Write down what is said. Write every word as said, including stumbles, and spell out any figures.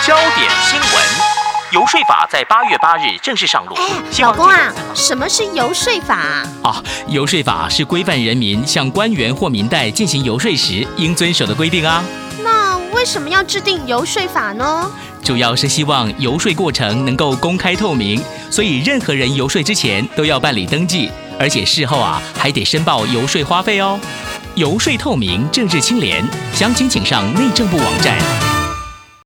焦点新闻，游说法在八月八日正式上路。 老公啊，什么是游说法啊？ 啊，游说法是规范人民向官员或民代进行游说时应遵守的规定啊。 那为什么要制定游说法呢？ 主要是希望游说过程能够公开透明，所以任何人游说之前都要办理登记，而且事后啊还得申报游说花费哦。游说透明，政治清廉，详情请上内政部网站。